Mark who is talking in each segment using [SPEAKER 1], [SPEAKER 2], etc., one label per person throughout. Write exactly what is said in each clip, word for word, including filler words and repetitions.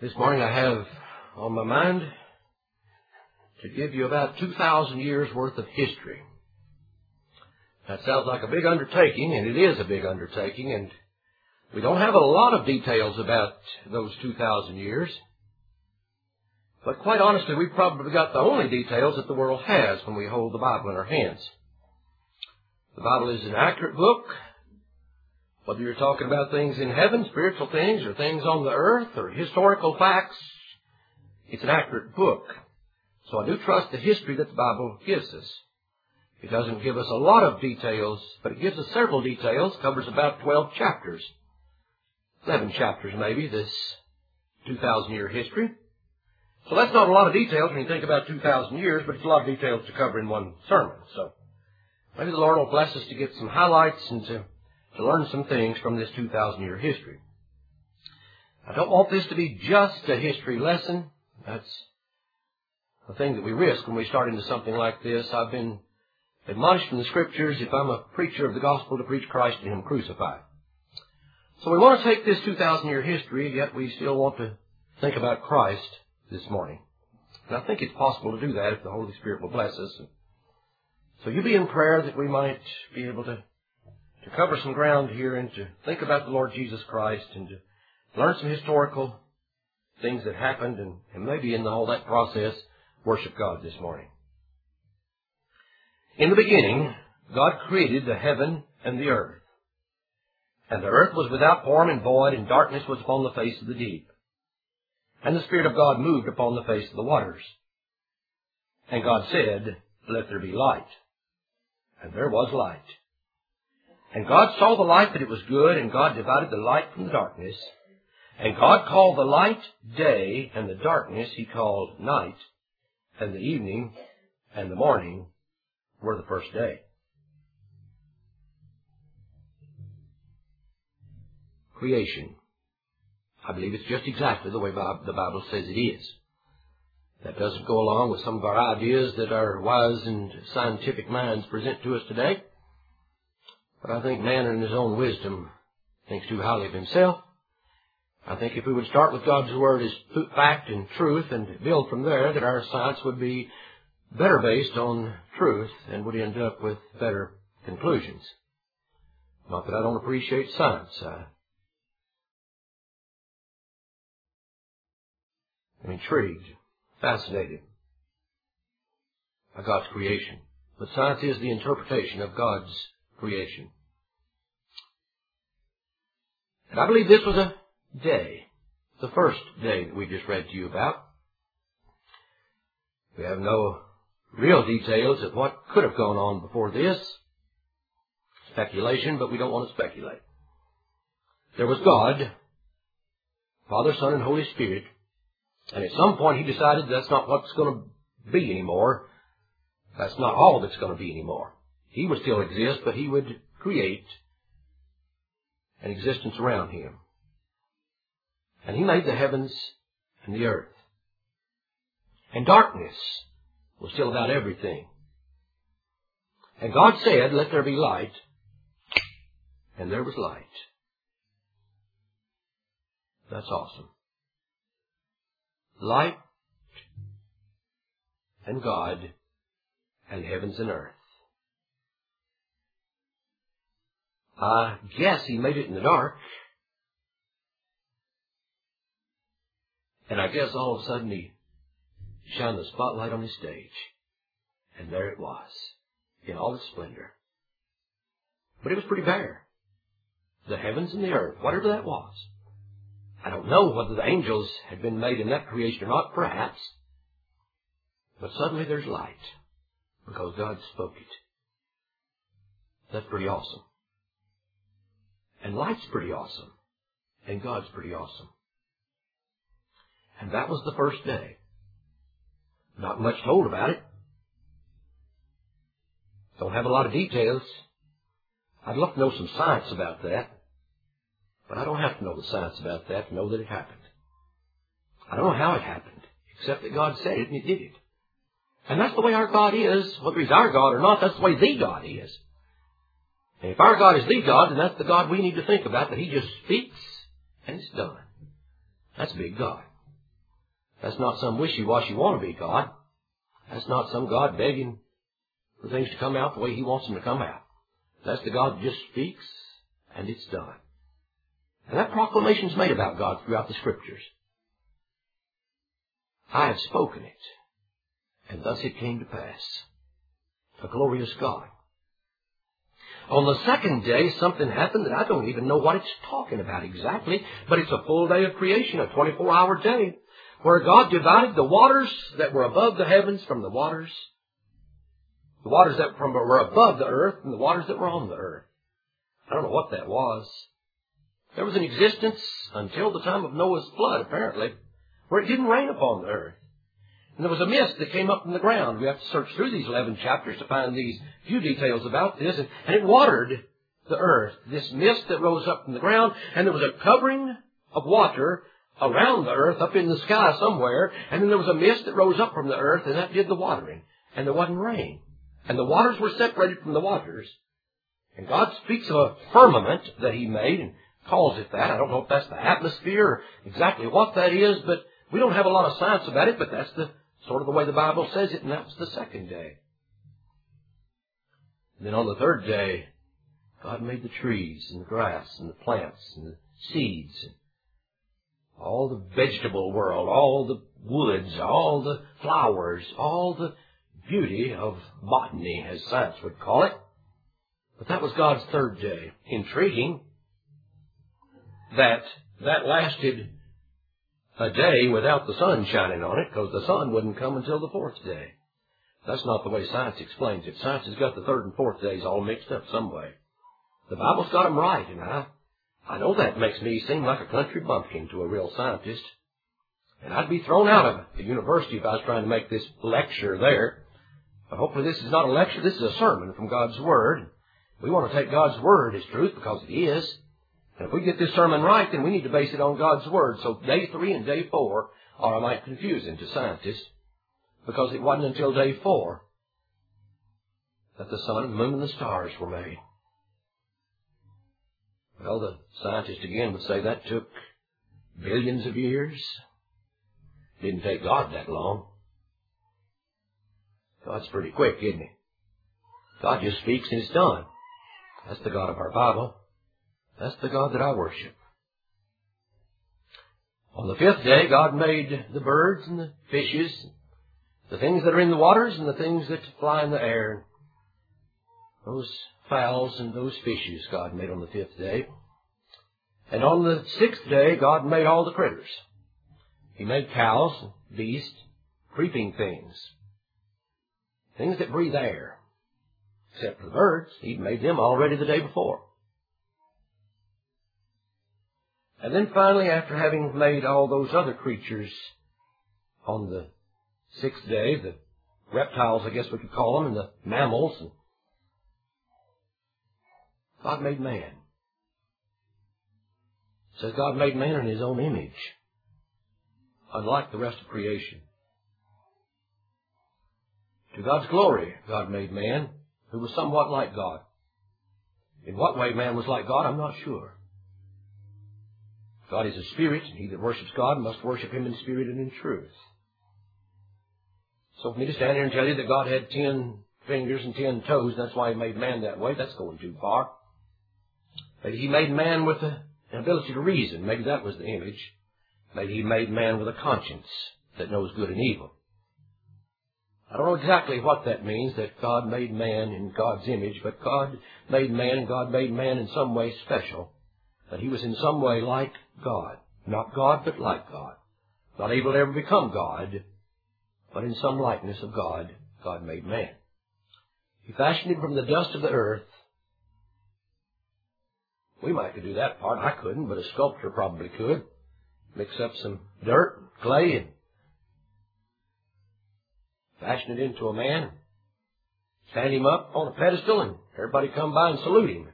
[SPEAKER 1] This morning I have on my mind to give you about two thousand years worth of history. That sounds like a big undertaking, and it is a big undertaking, and we don't have a lot of details about those two thousand years. But quite honestly, we've probably got the only details that the world has when we hold the Bible in our hands. The Bible is an accurate book. Whether you're talking about things in heaven, spiritual things, or things on the earth, or historical facts, it's an accurate book. So I do trust the history that the Bible gives us. It doesn't give us a lot of details, but it gives us several details, covers about twelve chapters. eleven chapters maybe, this two thousand year history. So that's not a lot of details when you think about two thousand years, but it's a lot of details to cover in one sermon. So maybe the Lord will bless us to get some highlights and to to learn some things from this two thousand year history. I don't want this to be just a history lesson. That's a thing that we risk when we start into something like this. I've been admonished in the Scriptures, if I'm a preacher of the gospel, to preach Christ and Him crucified. So we want to take this two thousand year history, yet we still want to think about Christ this morning. And I think it's possible to do that if the Holy Spirit will bless us. So you be in prayer that we might be able to to cover some ground here and to think about the Lord Jesus Christ and to learn some historical things that happened and, and maybe in all that process worship God this morning. In the beginning, God created the heaven and the earth. And the earth was without form and void, and darkness was upon the face of the deep. And the Spirit of God moved upon the face of the waters. And God said, "Let there be light." And there was light. And God saw the light that it was good, and God divided the light from the darkness. And God called the light day, and the darkness He called night. And the evening and the morning were the first day. Creation. I believe it's just exactly the way the Bible says it is. That doesn't go along with some of our ideas that our wise and scientific minds present to us today. But I think man in his own wisdom thinks too highly of himself. I think if we would start with God's Word as fact and truth and build from there, that our science would be better based on truth and would end up with better conclusions. Not that I don't appreciate science. I, I'm intrigued, fascinated by God's creation. But science is the interpretation of God's creation. And I believe this was a day, the first day that we just read to you about. We have no real details of what could have gone on before this. Speculation, but we don't want to speculate. There was God, Father, Son, and Holy Spirit, and at some point He decided that's not what's going to be anymore. That's not all that's going to be anymore. He would still exist, but He would create an existence around Him. And He made the heavens and the earth. And darkness was still about everything. And God said, "Let there be light." And there was light. That's awesome. Light and God and heavens and earth. I guess He made it in the dark. And I guess all of a sudden He shined the spotlight on His stage. And there it was, in all its splendor. But it was pretty bare. The heavens and the earth, whatever that was. I don't know whether the angels had been made in that creation or not, perhaps. But suddenly there's light, because God spoke it. That's pretty awesome. And light's pretty awesome. And God's pretty awesome. And that was the first day. Not much told about it. Don't have a lot of details. I'd love to know some science about that. But I don't have to know the science about that to know that it happened. I don't know how it happened, except that God said it and He did it. And that's the way our God is. Whether He's our God or not, that's the way the God is. And if our God is the God, then that's the God we need to think about, that He just speaks and it's done. That's a big God. That's not some wishy-washy wannabe God. That's not some God begging for things to come out the way He wants them to come out. That's the God that just speaks, and it's done. And that proclamation is made about God throughout the Scriptures. I have spoken it, and thus it came to pass. A glorious God. On the second day, something happened that I don't even know what it's talking about exactly, but it's a full day of creation, a twenty-four hour day, where God divided the waters that were above the heavens from the waters, the waters that were above the earth from the waters that were on the earth. I don't know what that was. There was an existence until the time of Noah's flood, apparently, where it didn't rain upon the earth. And there was a mist that came up from the ground. We have to search through these eleven chapters to find these few details about this. And, and it watered the earth, this mist that rose up from the ground. And there was a covering of water around the earth up in the sky somewhere. And then there was a mist that rose up from the earth, and that did the watering. And there wasn't rain. And the waters were separated from the waters. And God speaks of a firmament that He made and calls it that. I don't know if that's the atmosphere or exactly what that is, but we don't have a lot of science about it, but that's the sort of the way the Bible says it, and that was the second day. And then on the third day, God made the trees and the grass and the plants and the seeds, and all the vegetable world, all the woods, all the flowers, all the beauty of botany, as science would call it. But that was God's third day. Intriguing that that lasted a day without the sun shining on it, because the sun wouldn't come until the fourth day. That's not the way science explains it. Science has got the third and fourth days all mixed up some way. The Bible's got them right, and I, I know that makes me seem like a country bumpkin to a real scientist. And I'd be thrown out of the university if I was trying to make this lecture there. But hopefully this is not a lecture, this is a sermon from God's Word. We want to take God's Word as truth because it is. And if we get this sermon right, then we need to base it on God's Word. So day three and day four are, I might, confusing to scientists, because it wasn't until day four that the sun, the moon, and the stars were made. Well, the scientist again would say that took billions of years. Didn't take God that long. God's pretty quick, isn't He? God just speaks and it's done. That's the God of our Bible. That's the God that I worship. On the fifth day, God made the birds and the fishes, the things that are in the waters and the things that fly in the air. Those fowls and those fishes God made on the fifth day. And on the sixth day, God made all the critters. He made cows, beasts, creeping things, things that breathe air. Except for the birds, He made them already the day before. And then finally, after having made all those other creatures on the sixth day, the reptiles, I guess we could call them, and the mammals, and God made man. It says God made man in His own image, unlike the rest of creation. To God's glory, God made man, who was somewhat like God. In what way man was like God, I'm not sure. God is a spirit, and he that worships God must worship Him in spirit and in truth. So for me to stand here and tell you that God had ten fingers and ten toes, and that's why He made man that way, that's going too far. Maybe He made man with a, an ability to reason. Maybe that was the image. Maybe He made man with a conscience that knows good and evil. I don't know exactly what that means, that God made man in God's image, but God made man, and God made man in some way special. That he was in some way like God. Not God, but like God. Not able to ever become God, but in some likeness of God, God made man. He fashioned him from the dust of the earth. We might could do that part. I couldn't, but a sculptor probably could. Mix up some dirt, clay, and fashion it into a man. Stand him up on a pedestal, and everybody come by and salute him.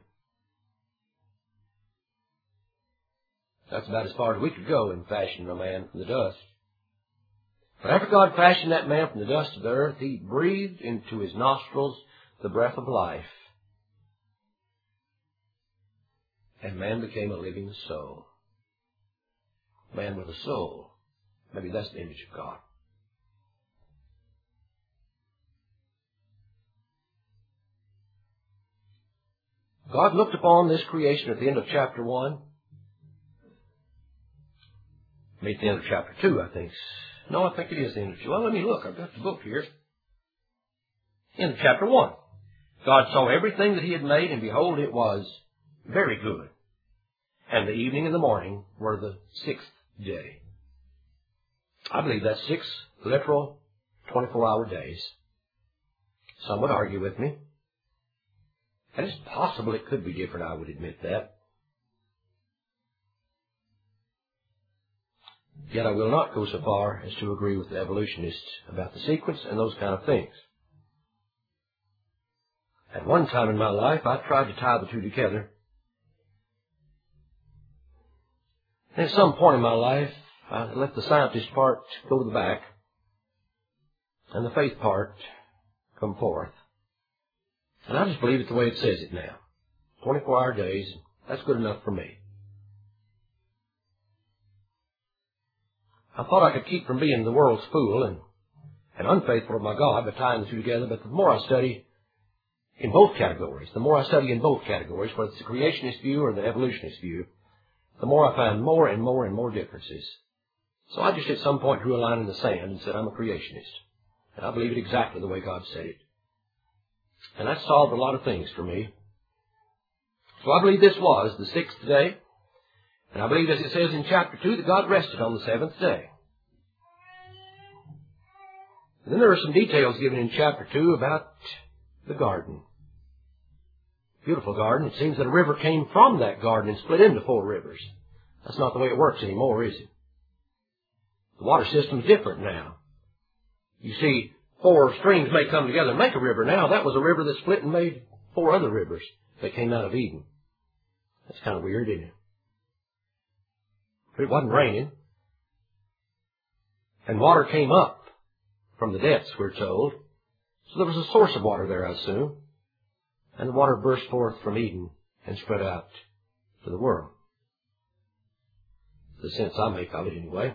[SPEAKER 1] That's about as far as we could go in fashioning a man from the dust. But after God fashioned that man from the dust of the earth, He breathed into his nostrils the breath of life. And man became a living soul. Man with a soul. Maybe that's the image of God. God looked upon this creation at the end of chapter one. Maybe at the end of chapter two, I think. No, I think it is the end of two. Well, let me look. I've got the book here. End of chapter one. God saw everything that He had made, and behold, it was very good. And the evening and the morning were the sixth day. I believe that's six literal twenty-four hour days. Some would argue with me. And it's possible it could be different, I would admit that. Yet I will not go so far as to agree with the evolutionists about the sequence and those kind of things. At one time in my life, I tried to tie the two together. And at some point in my life, I let the scientist part go to the back and the faith part come forth. And I just believe it the way it says it now. twenty-four hour days, that's good enough for me. I thought I could keep from being the world's fool and, and unfaithful to my God by tying the two together, but the more I study in both categories, the more I study in both categories, whether it's the creationist view or the evolutionist view, the more I find more and more and more differences. So I just at some point drew a line in the sand and said, I'm a creationist. And I believe it exactly the way God said it. And that solved a lot of things for me. So I believe this was the sixth day. And I believe, as it says in chapter two, that God rested on the seventh day. And then there are some details given in chapter two about the garden. Beautiful garden. It seems that a river came from that garden and split into four rivers. That's not the way it works anymore, is it? The water system's different now. You see, four streams may come together and make a river. Now, that was a river that split and made four other rivers that came out of Eden. That's kind of weird, isn't it? But it wasn't raining. And water came up from the depths, we're told. So there was a source of water there, I assume. And the water burst forth from Eden and spread out to the world. The sense I make of it, anyway.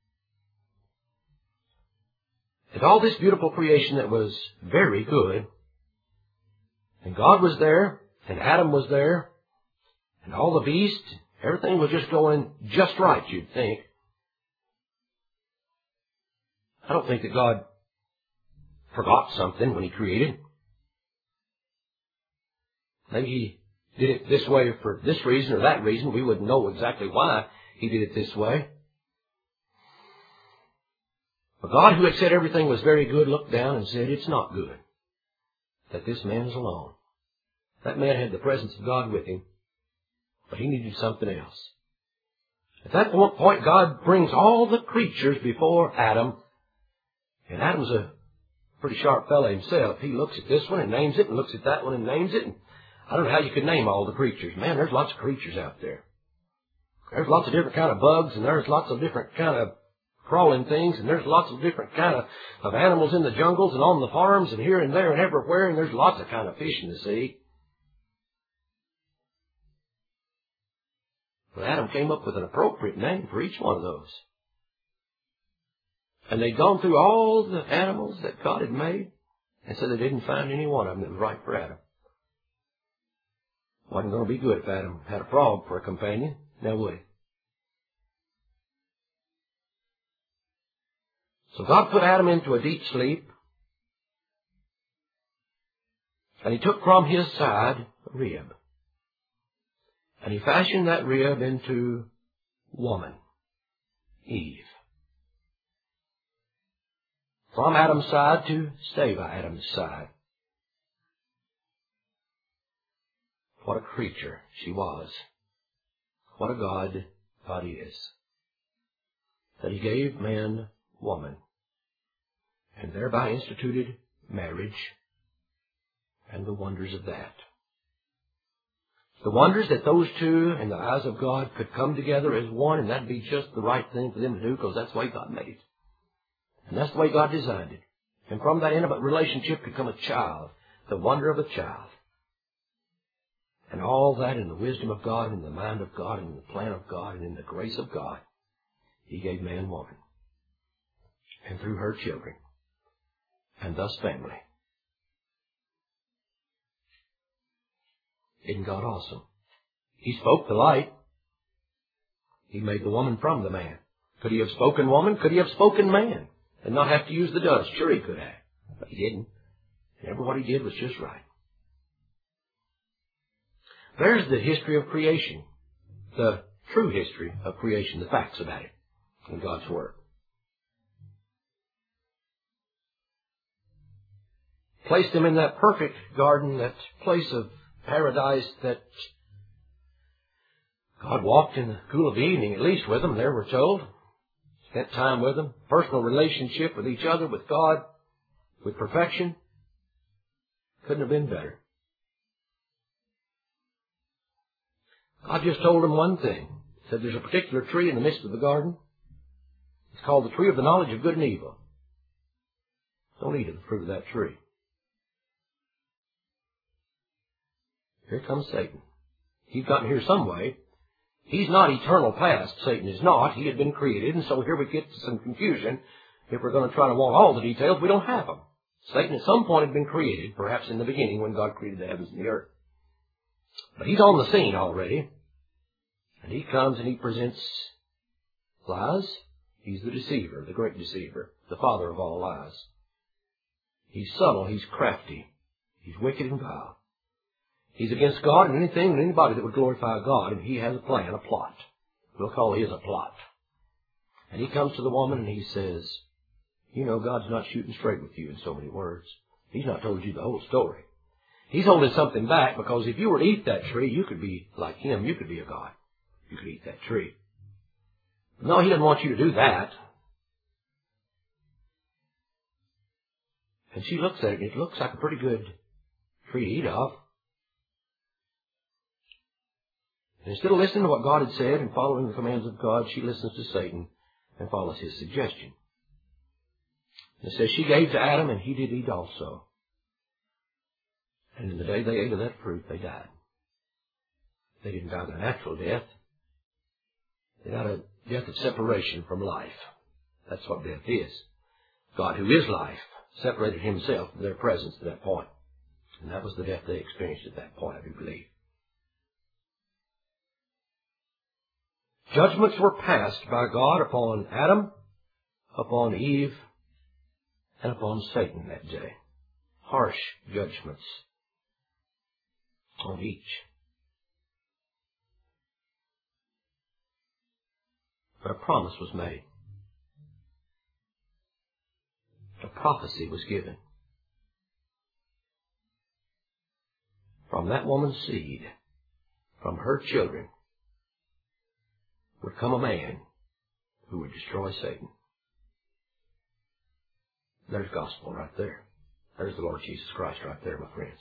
[SPEAKER 1] And all this beautiful creation that was very good, and God was there, and Adam was there, and all the beasts, everything was just going just right, you'd think. I don't think that God forgot something when He created. Maybe He did it this way for this reason or that reason. We wouldn't know exactly why He did it this way. But God, who had said everything was very good, looked down and said, it's not good that this man is alone. That man had the presence of God with him, but he needed something else. At that point, God brings all the creatures before Adam, and Adam's a pretty sharp fellow himself. He looks at this one and names it, and looks at that one and names it. And I don't know how you could name all the creatures. Man, there's lots of creatures out there. There's lots of different kind of bugs, and there's lots of different kind of crawling things, and there's lots of different kind of, of animals in the jungles and on the farms and here and there and everywhere, and there's lots of kind of fish in the sea. Well, Adam came up with an appropriate name for each one of those. And they'd gone through all the animals that God had made, and so they didn't find any one of them that was right for Adam. Wasn't going to be good if Adam had a frog for a companion, now would he? So God put Adam into a deep sleep, and He took from his side a rib, and He fashioned that rib into woman, Eve. From Adam's side to stay by Adam's side. What a creature she was. What a God God is. That He gave man woman, and thereby instituted marriage and the wonders of that. The wonders that those two in the eyes of God could come together as one, and that'd be just the right thing for them to do, because that's the way God made it. And that's the way God designed it. And from that intimate relationship could come a child, the wonder of a child. And all that in the wisdom of God, and in the mind of God, and in the plan of God, and in the grace of God, He gave man woman. and through her children, and thus family. Isn't God awesome? He spoke the light. He made the woman from the man. Could he have spoken woman? Could he have spoken man? And not have to use the does? Sure he could have. But he didn't. And every what he did was just right. There's the history of creation. The true history of creation. The facts about it in God's Word. Placed them in that perfect garden, that place of paradise that God walked in the cool of the evening, at least with them, there we're told. Spent time with them. Personal relationship with each other, with God, with perfection. Couldn't have been better. God just told them one thing. He said there's a particular tree in the midst of the garden. It's called the tree of the knowledge of good and evil. Don't eat of the fruit of that tree. Here comes Satan. He's gotten here some way. He's not eternal past. Satan is not. He had been created, and so here we get to some confusion. If we're going to try to want all the details, we don't have them. Satan at some point had been created, perhaps in the beginning when God created the heavens and the earth. But he's on the scene already. And he comes and he presents lies. He's the deceiver, the great deceiver, the father of all lies. He's subtle, he's crafty, he's wicked and vile. He's against God and anything and anybody that would glorify God, and he has a plan, a plot. We'll call his a plot. And he comes to the woman and he says, you know, God's not shooting straight with you in so many words. He's not told you the whole story. He's holding something back, because if you were to eat that tree, you could be like him. You could be a God. You could eat that tree. No, he doesn't want you to do that. And she looks at it, and it looks like a pretty good tree to eat of. And instead of listening to what God had said and following the commands of God, she listens to Satan and follows his suggestion. And it says she gave to Adam, and he did eat also. And in the day they ate of that fruit, they died. They didn't die a natural death. They died a death of separation from life. That's what death is. God, who is life, separated himself from their presence at that point. And that was the death they experienced at that point, I do believe. Judgments were passed by God upon Adam, upon Eve, and upon Satan that day. Harsh judgments on each. But a promise was made. A prophecy was given. From that woman's seed, from her children, would come a man who would destroy Satan. There's gospel right there. There's the Lord Jesus Christ right there, my friends.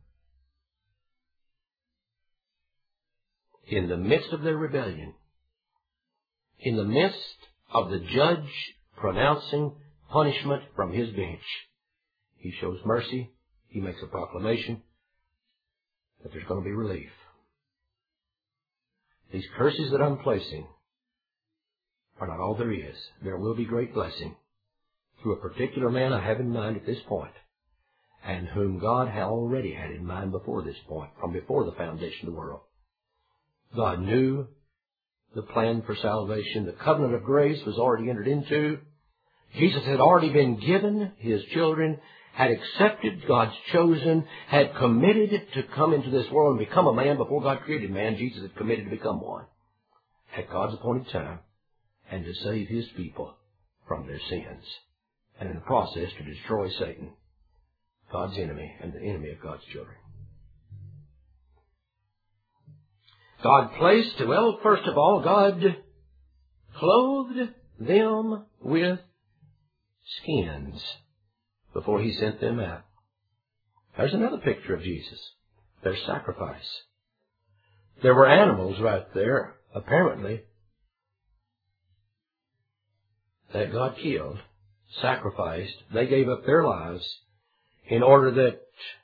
[SPEAKER 1] In the midst of their rebellion, in the midst of the judge pronouncing punishment from his bench, he shows mercy. He makes a proclamation that there's going to be relief. These curses that I'm placing are not all there is. There will be great blessing through a particular man I have in mind at this point, and whom God had already had in mind before this point, from before the foundation of the world. God knew the plan for salvation. The covenant of grace was already entered into. Jesus had already been given. His children had accepted, God's chosen, had committed to come into this world and become a man before God created man. Jesus had committed to become one at God's appointed time, and to save his people from their sins, and in the process to destroy Satan, God's enemy and the enemy of God's children. God placed, well, first of all, God clothed them with skins before he sent them out. There's another picture of Jesus. There's sacrifice. There were animals right there, apparently, that God killed, sacrificed. They gave up their lives in order that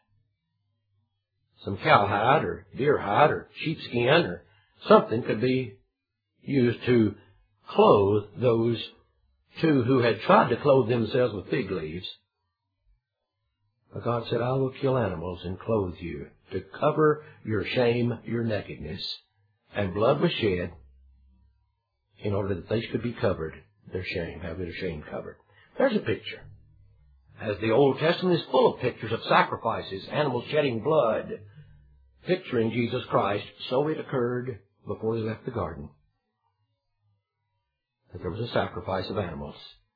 [SPEAKER 1] some cowhide or deer hide or sheepskin or something could be used to clothe those two who had tried to clothe themselves with fig leaves. But God said, I will kill animals and clothe you to cover your shame, your nakedness. And blood was shed in order that they could be covered, their shame, have their shame covered. There's a picture. As the Old Testament is full of pictures of sacrifices, animals shedding blood, picturing Jesus Christ, so it occurred before they left the garden, that there was a sacrifice of animals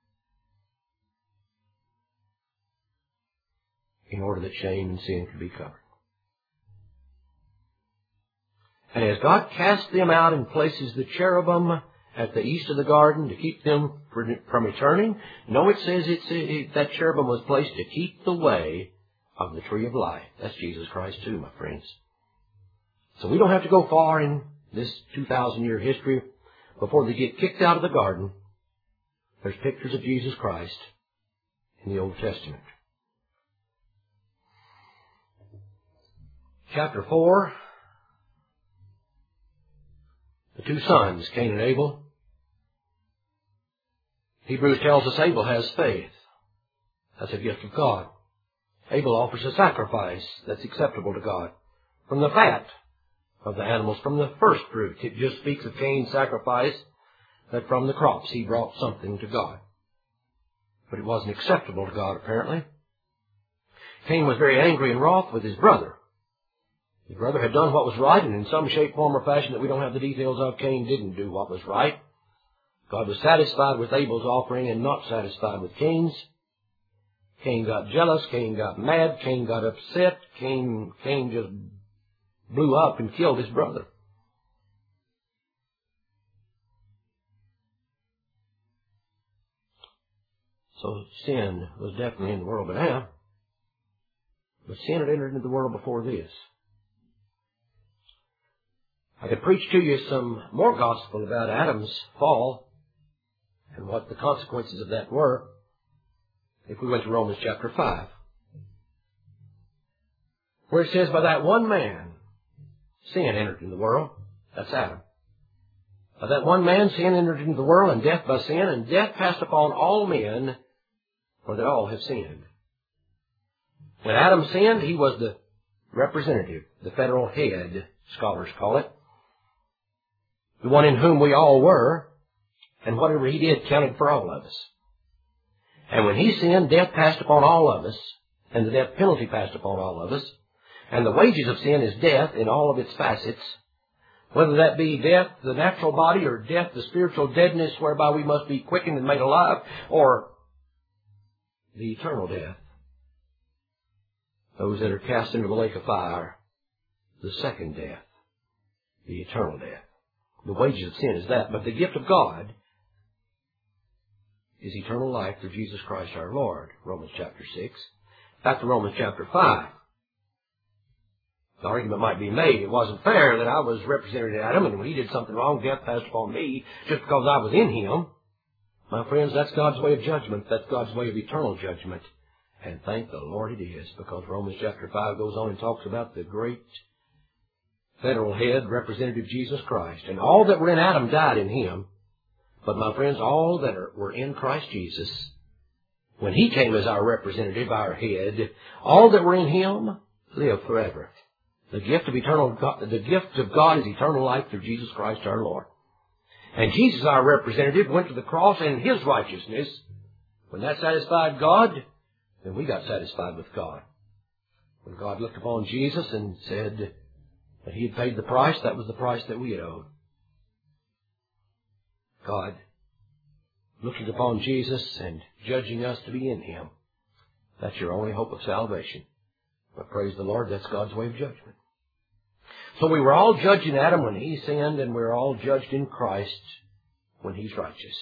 [SPEAKER 1] in order that shame and sin could be covered. And as God cast them out and places the cherubim at the east of the garden to keep them from returning, no, it says it's, it, that cherubim was placed to keep the way of the tree of life. That's Jesus Christ too, my friends. So we don't have to go far in this two thousand year history before they get kicked out of the garden. There's pictures of Jesus Christ in the Old Testament. Chapter four, the two sons, Cain and Abel. Hebrews tells us Abel has faith. That's a gift of God. Abel offers a sacrifice that's acceptable to God from the fat of the animals, from the first fruit. It just speaks of Cain's sacrifice, that from the crops he brought something to God. But it wasn't acceptable to God, apparently. Cain was very angry and wroth with his brother. His brother had done what was right, and in some shape, form, or fashion that we don't have the details of, Cain didn't do what was right. God was satisfied with Abel's offering and not satisfied with Cain's. Cain got jealous. Cain got mad. Cain got upset. Cain, Cain just blew up and killed his brother. So sin was definitely in the world but now. But sin had entered into the world before this. I could preach to you some more gospel about Adam's fall and what the consequences of that were if we went to Romans chapter five, where it says, by that one man sin entered into the world. That's Adam. By that one man sin entered into the world, and death by sin, and death passed upon all men, for that all have sinned. When Adam sinned, he was the representative, the federal head, scholars call it, the one in whom we all were, and whatever he did counted for all of us. And when he sinned, death passed upon all of us, and the death penalty passed upon all of us. And the wages of sin is death in all of its facets, whether that be death, the natural body, or death, the spiritual deadness whereby we must be quickened and made alive, or the eternal death. Those that are cast into the lake of fire, the second death, the eternal death. The wages of sin is that, but the gift of God is eternal life through Jesus Christ our Lord, Romans chapter six. Back to Romans chapter five. The argument might be made, it wasn't fair that I was represented in Adam, and when he did something wrong, death passed upon me just because I was in him. My friends, that's God's way of judgment. That's God's way of eternal judgment. And thank the Lord it is, because Romans chapter five goes on and talks about the great federal head, representative Jesus Christ. And all that were in Adam died in him. But my friends, all that are, were in Christ Jesus, when he came as our representative, our head, all that were in him live forever. The gift of eternal God, the gift of God is eternal life through Jesus Christ our Lord. And Jesus, our representative, went to the cross, and his righteousness, when that satisfied God, then we got satisfied with God. When God looked upon Jesus and said that he had paid the price, that was the price that we had owed. God looking upon Jesus and judging us to be in him. That's your only hope of salvation. But praise the Lord, that's God's way of judgment. So we were all judged in Adam when he sinned, and we're all judged in Christ when he's righteous.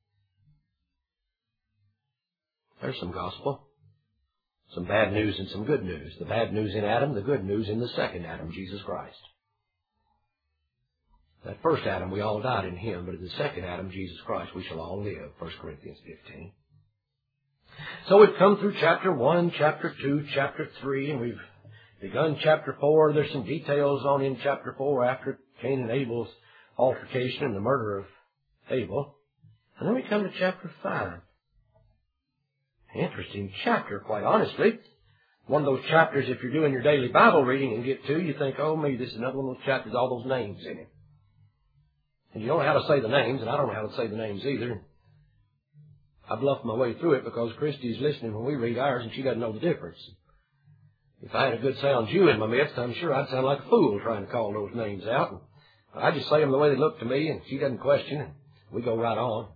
[SPEAKER 1] There's some gospel. Some bad news and some good news. The bad news in Adam, the good news in the second Adam, Jesus Christ. That first Adam, we all died in him, but in the second Adam, Jesus Christ, we shall all live. First Corinthians fifteen. So we've come through chapter one, chapter two, chapter three, and we've begun chapter four. There's some details on in chapter four after Cain and Abel's altercation and the murder of Abel. And then we come to chapter five. Interesting chapter, quite honestly. One of those chapters, if you're doing your daily Bible reading and get to, you think, oh, maybe this is another one of those chapters, all those names in it. And you don't know how to say the names, and I don't know how to say the names either. I bluffed my way through it because Christy's listening when we read ours, and she doesn't know the difference. If I had a good sound Jew in my midst, I'm sure I'd sound like a fool trying to call those names out. I just say them the way they look to me, and she doesn't question, and we go right on.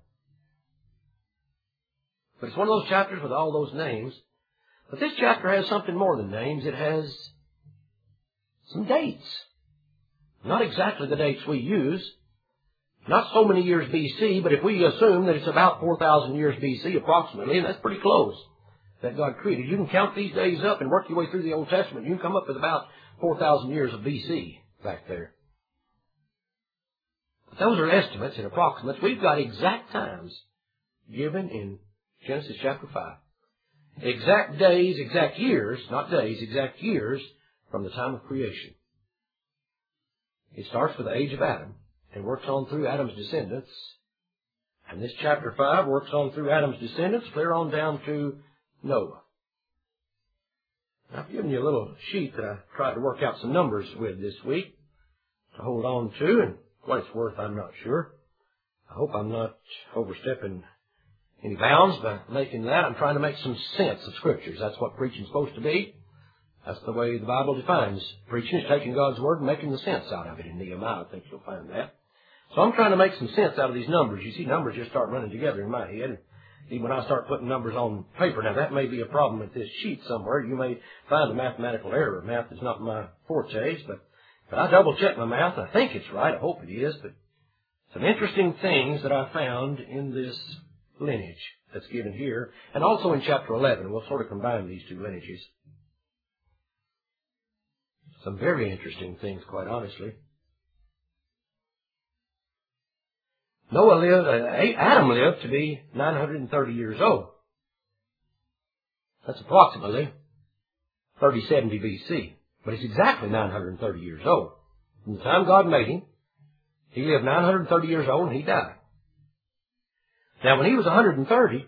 [SPEAKER 1] But it's one of those chapters with all those names. But this chapter has something more than names. It has some dates. Not exactly the dates we use. Not so many years B C, but if we assume that it's about four thousand years B C approximately, and that's pretty close, that God created. You can count these days up and work your way through the Old Testament. You can come up with about four thousand years of B C back there. But those are estimates and approximates. We've got exact times given in Genesis chapter five. Exact days, exact years, not days, exact years from the time of creation. It starts with the age of Adam and works on through Adam's descendants. And this chapter five works on through Adam's descendants, clear on down to Noah. I've given you a little sheet that I tried to work out some numbers with this week to hold on to, and what it's worth, I'm not sure. I hope I'm not overstepping any bounds by making that. I'm trying to make some sense of Scriptures. That's what preaching's supposed to be. That's the way the Bible defines preaching, is taking God's Word and making the sense out of it. In Nehemiah, I think you'll find that. So I'm trying to make some sense out of these numbers. You see, numbers just start running together in my head. Even when I start putting numbers on paper, now that may be a problem with this sheet somewhere. You may find a mathematical error. Math is not my forte, but, but I double-check my math. I think it's right. I hope it is. But some interesting things that I found in this lineage that's given here, and also in chapter eleven. We'll sort of combine these two lineages. Some very interesting things, quite honestly. Noah lived, uh, Adam lived to be nine hundred thirty years old. That's approximately thirty seventy B C. But it's exactly nine hundred thirty years old. From the time God made him, he lived nine hundred thirty years old and he died. Now, when he was one hundred thirty,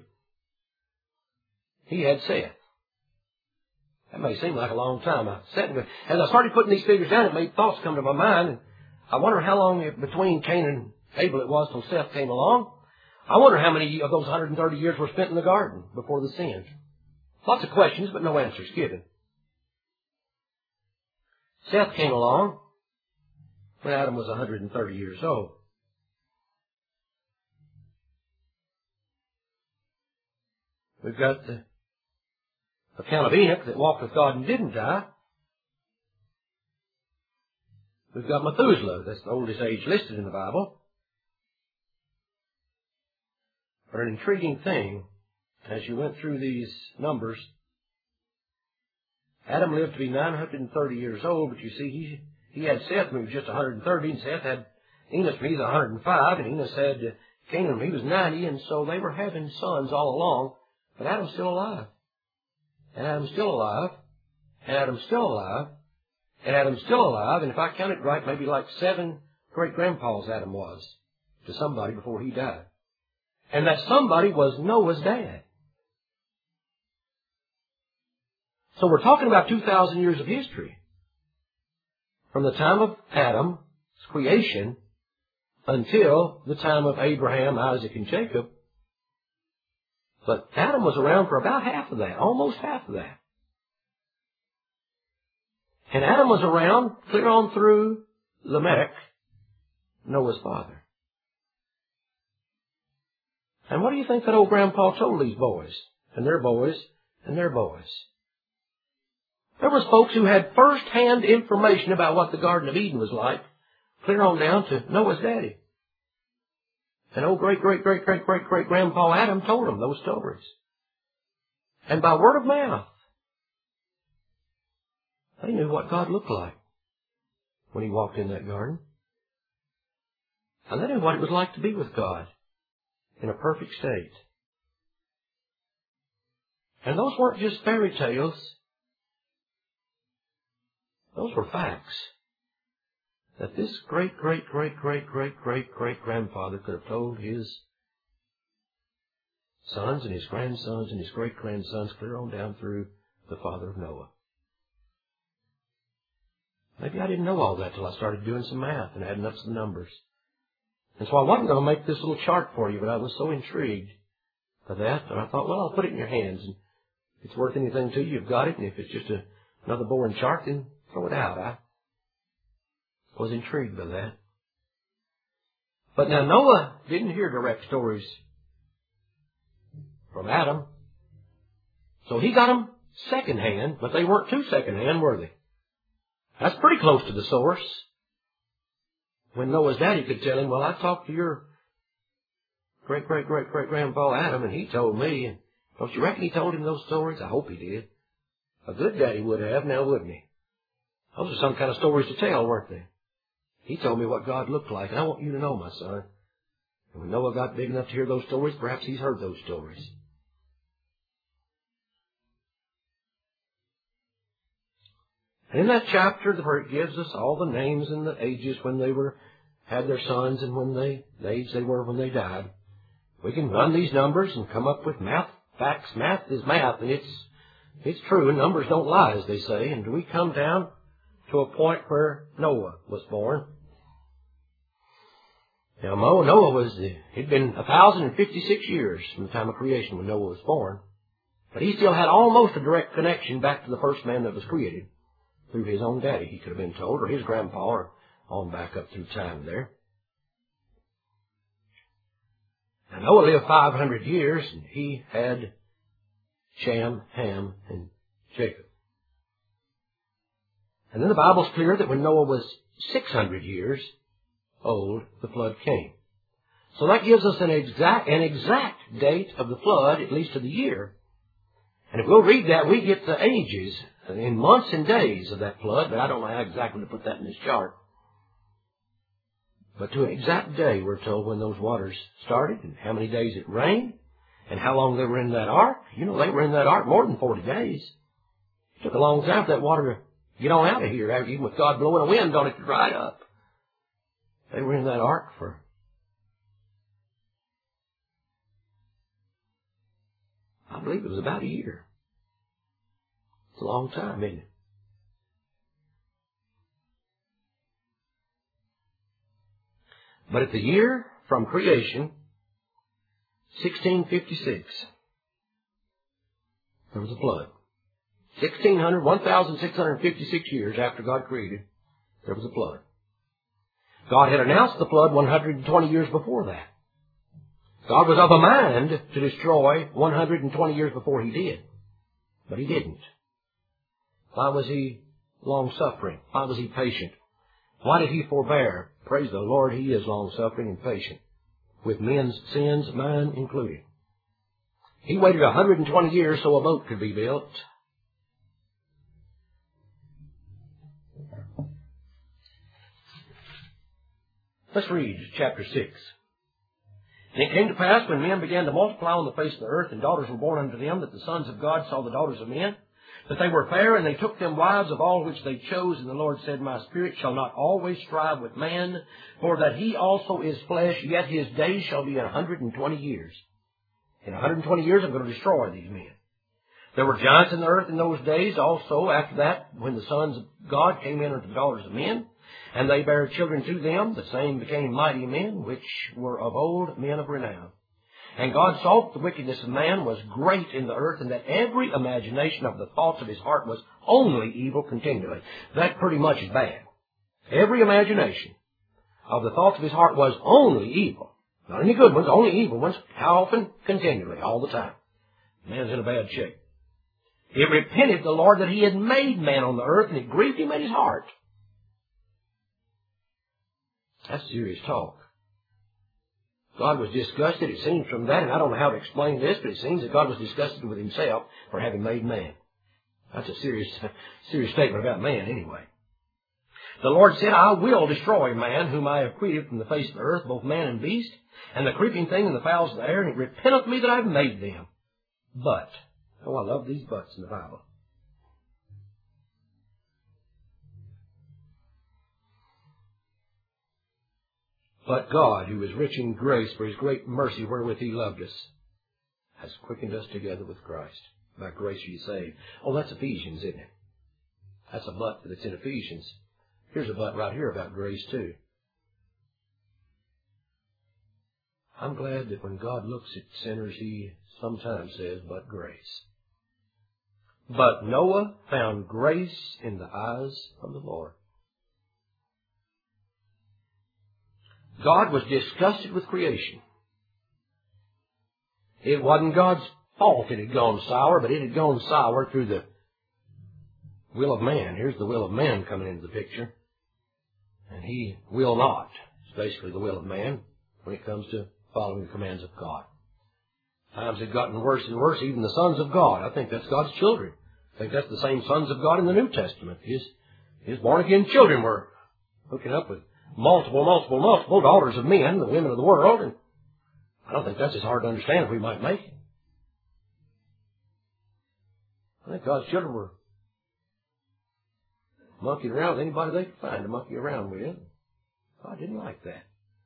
[SPEAKER 1] he had Seth. That may seem like a long time. I sat with, as I started putting these figures down, it made thoughts come to my mind. And I wonder how long between Cain and Abel it was till Seth came along. I wonder how many of those one hundred thirty years were spent in the garden before the sin. Lots of questions, but no answers given. Seth came along when Adam was one hundred thirty years old. We've got the account of Enoch that walked with God and didn't die. We've got Methuselah, that's the oldest age listed in the Bible. But an intriguing thing, as you went through these numbers, Adam lived to be nine hundred thirty years old, but you see, he he had Seth when he was just one hundred thirty, and Seth had Enos when he was one hundred five, and Enos had Canaan when he was ninety, and so they were having sons all along, but Adam's still alive. And Adam's still alive, and Adam's still alive, and Adam's still alive, and if I count it right, maybe like seven great-grandpas Adam was to somebody before he died. And that somebody was Noah's dad. So we're talking about two thousand years of history. From the time of Adam's creation until the time of Abraham, Isaac, and Jacob. But Adam was around for about half of that, almost half of that. And Adam was around clear on through Lamech, Noah's father. And what do you think that old grandpa told these boys, and their boys, and their boys? There was folks who had first-hand information about what the Garden of Eden was like, clear on down to Noah's daddy. And old great-great-great-great-great-great-grandpa Adam told them those stories. And by word of mouth, they knew what God looked like when he walked in that garden. And they knew what it was like to be with God in a perfect state. And those weren't just fairy tales. Those were facts that this great-great-great-great-great-great-great-grandfather could have told his sons and his grandsons and his great-grandsons clear on down through the father of Noah. Maybe I didn't know all that till I started doing some math and adding up some numbers. And so I wasn't going to make this little chart for you, but I was so intrigued by that that I thought, well, I'll put it in your hands. And if it's worth anything to you, you've got it. And if it's just a, another boring chart, then throw it out. I was intrigued by that. But now Noah didn't hear direct stories from Adam. So he got them secondhand, but they weren't too secondhand, were they? That's pretty close to the source. When Noah's daddy could tell him, well, I talked to your great-great-great-great-grandpa Adam, and he told me. And don't you reckon he told him those stories? I hope he did. A good daddy would have, now wouldn't he? Those are some kind of stories to tell, weren't they? He told me what God looked like, and I want you to know, my son. And when Noah got big enough to hear those stories, perhaps he's heard those stories. And in that chapter where it gives us all the names and the ages when they were had their sons and when they the age they were when they died, we can run these numbers and come up with math facts. Math is math, and it's it's true, and numbers don't lie, as they say. And we come down to a point where Noah was born. Now, Noah was, he'd been one thousand fifty-six years from the time of creation when Noah was born. But he still had almost a direct connection back to the first man that was created through his own daddy, he could have been told, or his grandpa, or on back up through time there. Now, Noah lived five hundred years, and he had Shem, Ham, and Jacob. And then the Bible's clear that when Noah was six hundred years old, the flood came. So that gives us an exact, an exact date of the flood, at least of the year. And if we'll read that, we get the ages in months and days of that flood, but I don't know how exactly to put that in this chart. But to an exact day, we're told when those waters started and how many days it rained and how long they were in that ark. You know, they were in that ark more than forty days. It took a long time for that water to get on out of here, even with God blowing a wind on it to dry it up. They were in that ark for I believe it was about a year. It's a long time, isn't it? But at the year from creation, sixteen fifty-six, there was a flood. sixteen hundred, one thousand six hundred fifty-six years after God created, there was a flood. God had announced the flood one hundred twenty years before that. God was of a mind to destroy one hundred twenty years before he did. But he didn't. Why was he long-suffering? Why was he patient? Why did he forbear? Praise the Lord, he is long-suffering and patient, with men's sins, mine included. He waited one hundred twenty years so a boat could be built. Let's read chapter six. And it came to pass, when men began to multiply on the face of the earth, and daughters were born unto them, that the sons of God saw the daughters of men, that they were fair, and they took them wives of all which they chose. And the Lord said, My spirit shall not always strive with man, for that he also is flesh, yet his days shall be a hundred and twenty years. In a hundred and twenty years I'm going to destroy these men. There were giants in the earth in those days also, after that, when the sons of God came in unto the daughters of men, and they bare children to them, the same became mighty men, which were of old, men of renown. And God saw that the wickedness of man was great in the earth, and that every imagination of the thoughts of his heart was only evil continually. That pretty much is bad. Every imagination of the thoughts of his heart was only evil. Not any good ones, only evil ones. How often? Continually, all the time. Man's in a bad shape. It repented the Lord that he had made man on the earth, and it grieved him in his heart. That's serious talk. God was disgusted, it seems, from that, and I don't know how to explain this, but it seems that God was disgusted with himself for having made man. That's a serious, serious statement about man, anyway. The Lord said, I will destroy man, whom I have created from the face of the earth, both man and beast, and the creeping thing and the fowls of the air, and it repenteth me that I have made them. But, oh, I love these buts in the Bible. But God, who is rich in grace for his great mercy wherewith he loved us, has quickened us together with Christ. By grace are you saved. Oh, that's Ephesians, isn't it? That's a but that's in Ephesians. Here's a but right here about grace, too. I'm glad that when God looks at sinners, He sometimes says, but grace. But Noah found grace in the eyes of the Lord. God was disgusted with creation. It wasn't God's fault it had gone sour, but it had gone sour through the will of man. Here's the will of man coming into the picture. And he will not. It's basically the will of man when it comes to following the commands of God. Times have gotten worse and worse, even the sons of God. I think that's God's children. I think that's the same sons of God in the New Testament. His, his born-again children were hooking up with multiple, multiple, multiple daughters of men, the women of the world, and I don't think that's as hard to understand as we might make it. I think God's children were monkeying around with anybody they could find to monkey around with. God didn't like that.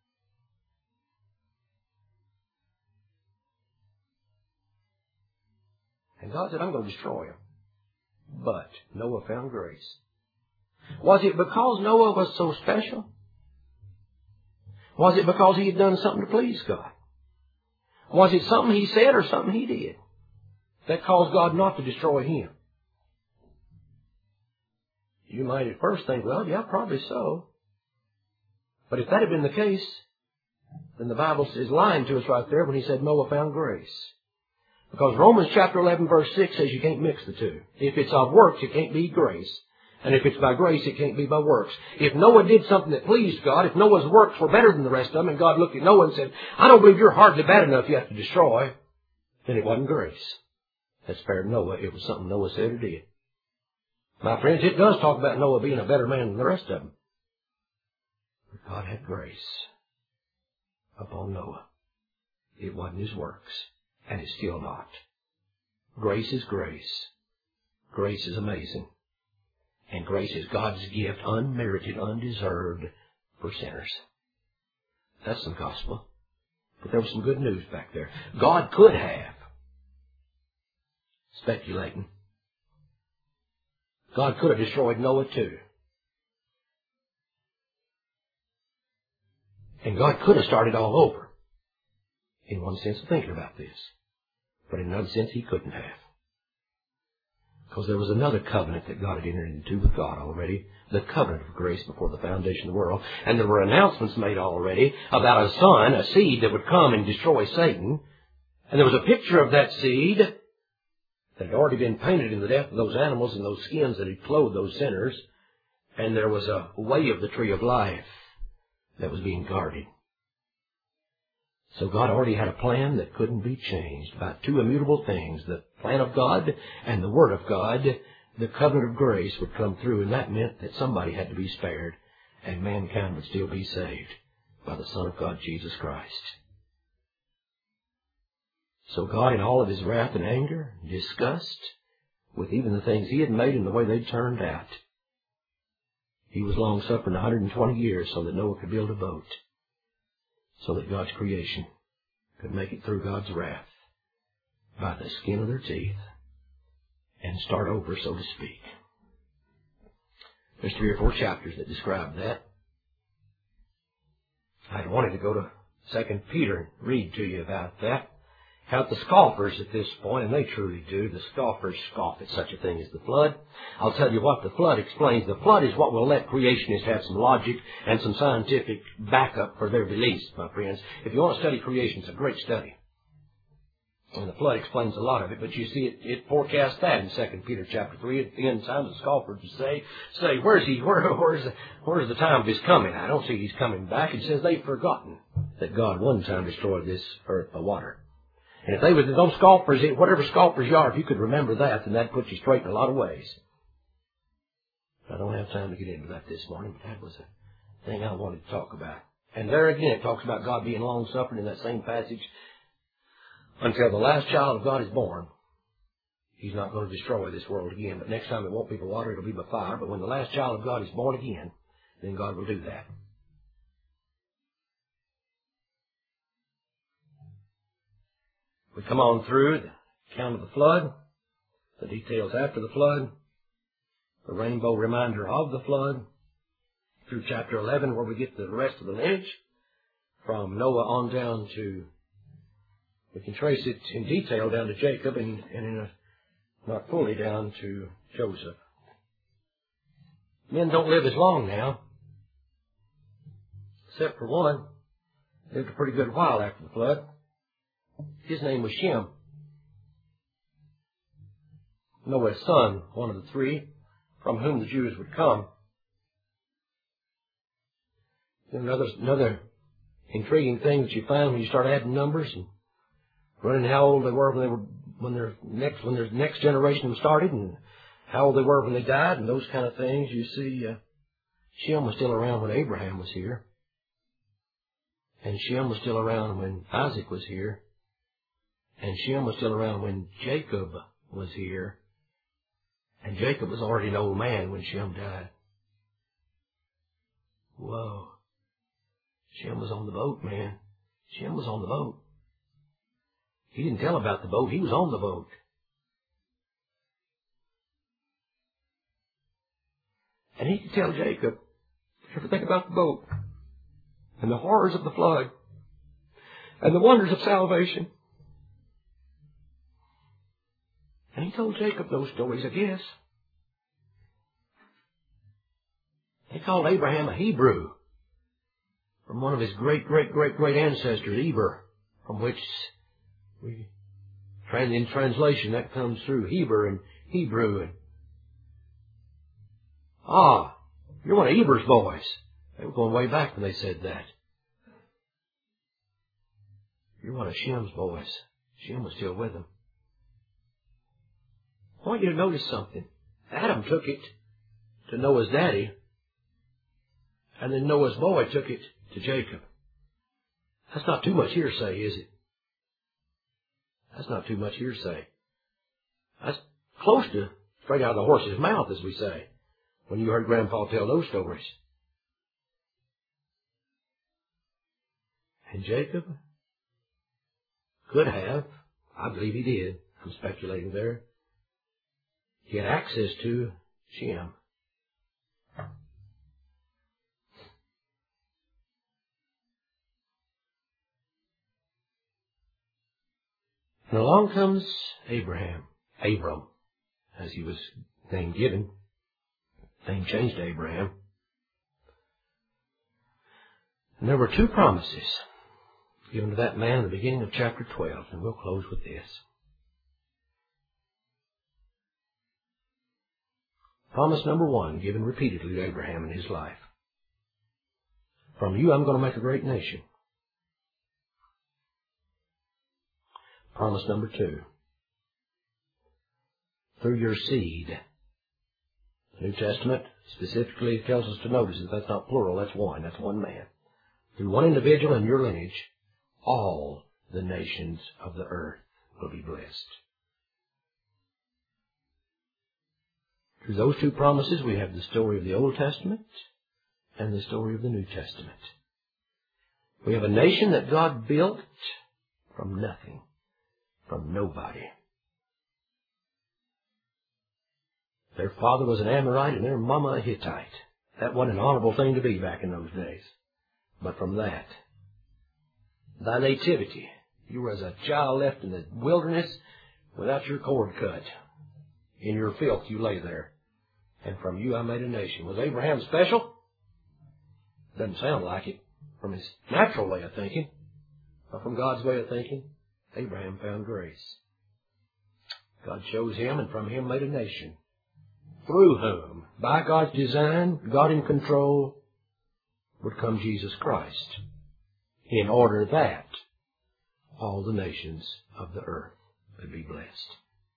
[SPEAKER 1] And God said, I'm going to destroy them. But Noah found grace. Was it because Noah was so special? Was it because he had done something to please God? Was it something he said or something he did that caused God not to destroy him? You might at first think, well, yeah, probably so. But if that had been the case, then the Bible is lying to us right there when he said Noah found grace. Because Romans chapter eleven verse six says you can't mix the two. If it's of works, it can't be grace. And if it's by grace, it can't be by works. If Noah did something that pleased God, if Noah's works were better than the rest of them, and God looked at Noah and said, I don't believe you're hardly bad enough you have to destroy, then it wasn't grace that spared Noah. It was something Noah said or did. My friends, it does talk about Noah being a better man than the rest of them. But God had grace upon Noah. It wasn't his works, and it's still not. Grace is grace. Grace is amazing. And grace is God's gift, unmerited, undeserved, for sinners. That's some gospel. But there was some good news back there. God could have, speculating, God could have destroyed Noah too. And God could have started all over. In one sense of thinking about this. But in another sense, He couldn't have. Because there was another covenant that God had entered into with God already. The covenant of grace before the foundation of the world. And there were announcements made already about a son, a seed that would come and destroy Satan. And there was a picture of that seed that had already been painted in the death of those animals and those skins that had clothed those sinners. And there was a way of the tree of life that was being guarded. So God already had a plan that couldn't be changed about two immutable things. The plan of God and the Word of God. The covenant of grace would come through, and that meant that somebody had to be spared, and mankind would still be saved by the Son of God, Jesus Christ. So God, in all of His wrath and anger, disgust with even the things He had made and the way they turned out, He was long-suffering one hundred twenty years so that Noah could build a boat, so that God's creation could make it through God's wrath by the skin of their teeth and start over, so to speak. There's three or four chapters that describe that. I wanted to go to Second Peter and read to you about that. How the scoffers at this point, and they truly do, the scoffers scoff at such a thing as the flood. I'll tell you what the flood explains. The flood is what will let creationists have some logic and some scientific backup for their beliefs, my friends. If you want to study creation, it's a great study. And the flood explains a lot of it, but you see it, it forecasts that in Second Peter chapter three. At the end times, the scoffers would say, say, where's he, where, where's, the, where's the time of his coming? I don't see he's coming back. It says they've forgotten that God one time destroyed this earth by water. And if they were those scoffers, whatever scoffers you are, if you could remember that, then that puts you straight in a lot of ways. I don't have time to get into that this morning, but that was a thing I wanted to talk about. And there again, it talks about God being long-suffering in that same passage. Until the last child of God is born, He's not going to destroy this world again. But next time it won't be by water, it'll be by fire. But when the last child of God is born again, then God will do that. We come on through the account of the flood, the details after the flood, the rainbow reminder of the flood, through chapter eleven where we get the rest of the lineage, from Noah on down to, we can trace it in detail down to Jacob and, and in a, not fully down to Joseph. Men don't live as long now, except for one. Lived a pretty good while after the flood. His name was Shem. Noah's son, one of the three, from whom the Jews would come. Another, another intriguing thing that you find when you start adding numbers and running how old they were when they were when their next when their next generation started and how old they were when they died and those kind of things. You see, uh, Shem was still around when Abraham was here, and Shem was still around when Isaac was here, and Shem was still around when Jacob was here, and Jacob was already an old man when Shem died. Whoa. Shem was on the boat, man. Shem was on the boat. He didn't tell about the boat. He was on the boat. And he could tell Jacob everything about the boat and the horrors of the flood and the wonders of salvation. And he told Jacob those stories, I guess. He called Abraham a Hebrew, from one of his great, great, great, great ancestors, Eber, from which we, in translation, that comes through Heber and Hebrew. And, ah, you're one of Eber's boys. They were going way back when they said that. You're one of Shem's boys. Shem was still with them. I want you to notice something. Adam took it to Noah's daddy, and then Noah's boy took it to Jacob. That's not too much hearsay, is it? That's not too much hearsay. That's close to straight out of the horse's mouth, as we say, when you heard Grandpa tell those stories. And Jacob could have, I believe he did, I'm speculating there, he had access to Shem. And along comes Abraham, Abram, as he was name given. Name changed to Abraham. And there were two promises given to that man at the beginning of chapter twelve, and we'll close with this. Promise number one, given repeatedly to Abraham in his life. From you I'm going to make a great nation. Promise number two. Through your seed. The New Testament specifically tells us to notice that that's not plural, that's one. That's one man. Through one individual in your lineage, all the nations of the earth will be blessed. Through those two promises, we have the story of the Old Testament and the story of the New Testament. We have a nation that God built from nothing. From nobody. Their father was an Amorite and their mama a Hittite. That wasn't an honorable thing to be back in those days. But from that, thy nativity, you were as a child left in the wilderness without your cord cut. In your filth you lay there. And from you I made a nation. Was Abraham special? Doesn't sound like it. From his natural way of thinking. But from God's way of thinking, Abraham found grace. God chose him and from him made a nation, through whom, by God's design, God in control, would come Jesus Christ, in order that all the nations of the earth could be blessed.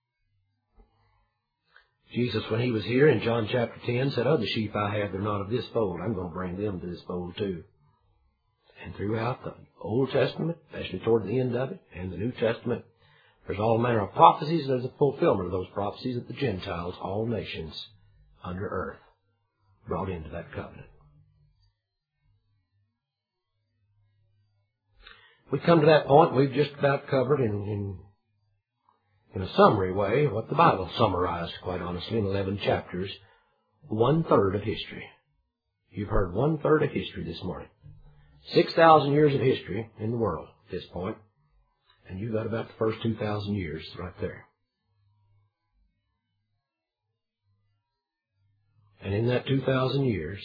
[SPEAKER 1] Jesus, when he was here in John chapter ten, said, other sheep I have, they're not of this fold. I'm going to bring them to this fold too. And throughout the Old Testament, especially toward the end of it, and the New Testament, there's all manner of prophecies. There's a fulfillment of those prophecies that the Gentiles, all nations under earth, brought into that covenant. We come to that point we've just about covered in, in in a summary way, what the Bible summarized, quite honestly, in eleven chapters, one-third of history. You've heard one-third of history this morning. six thousand years of history in the world at this point, and you've got about the first two thousand years right there. And in that two thousand years,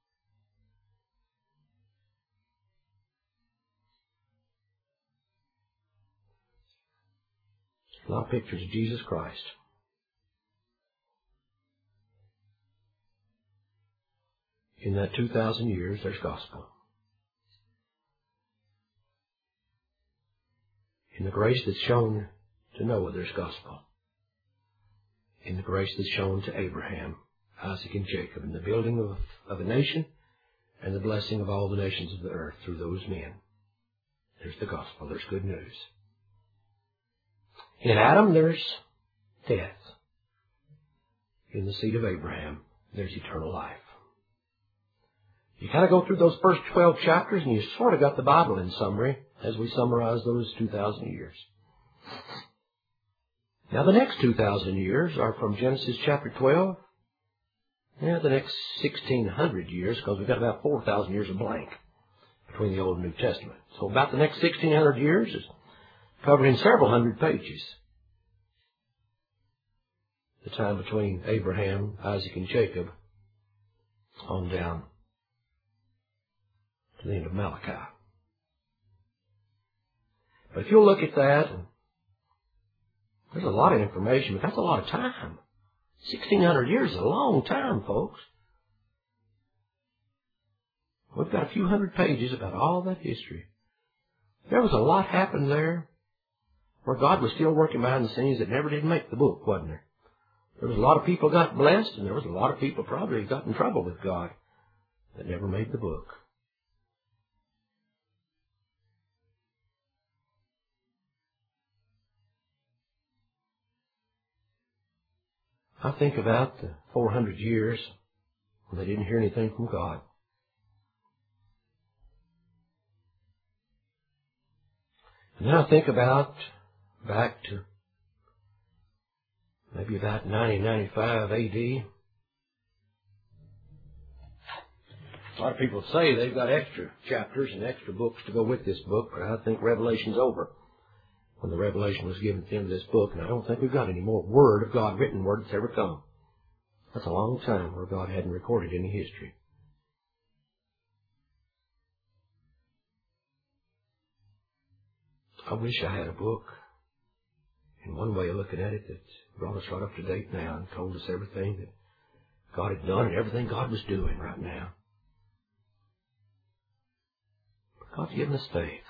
[SPEAKER 1] a lot of pictures of Jesus Christ. In that two thousand years, there's gospel. In the grace that's shown to Noah, there's gospel. In the grace that's shown to Abraham, Isaac, and Jacob, in the building of, of a nation and the blessing of all the nations of the earth through those men, there's the gospel. There's good news. In Adam, there's death. In the seed of Abraham, there's eternal life. You kind of go through those first twelve chapters and you sort of got the Bible in summary as we summarize those two thousand years. Now the next two thousand years are from Genesis chapter twelve. Yeah, the next sixteen hundred years, because we've got about four thousand years of blank between the Old and New Testament. So about the next sixteen hundred years is covered in several hundred pages. The time between Abraham, Isaac, and Jacob on down to the end of Malachi. But if you'll look at that, there's a lot of information, but that's a lot of time. sixteen hundred years is a long time, folks. We've got a few hundred pages about all that history. There was a lot happened there where God was still working behind the scenes that never did make the book, wasn't there? There was a lot of people got blessed, and there was a lot of people probably got in trouble with God that never made the book. I think about the four hundred years when they didn't hear anything from God. And then I think about back to maybe about ninety, ninety-five A D. A lot of people say they've got extra chapters and extra books to go with this book, but I think Revelation's over when the revelation was given at the end of this book, and I don't think we've got any more Word of God, written Word that's ever come. That's a long time where God hadn't recorded any history. I wish I had a book, in one way of looking at it, that brought us right up to date now and told us everything that God had done and everything God was doing right now. But God's given us faith,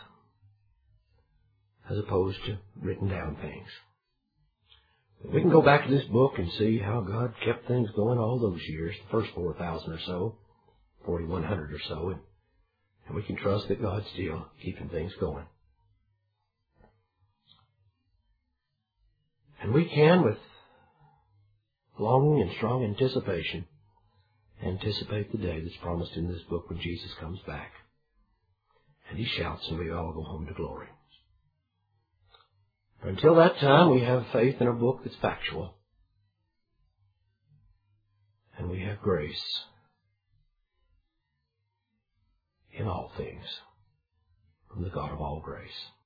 [SPEAKER 1] as opposed to written down things. But we can go back to this book and see how God kept things going all those years, the first four thousand or so, forty-one hundred or so, and, and we can trust that God's still keeping things going. And we can, with longing and strong anticipation, anticipate the day that's promised in this book when Jesus comes back. And He shouts and we all go home to glory. But until that time, we have faith in a book that's factual. And we have grace in all things from the God of all grace.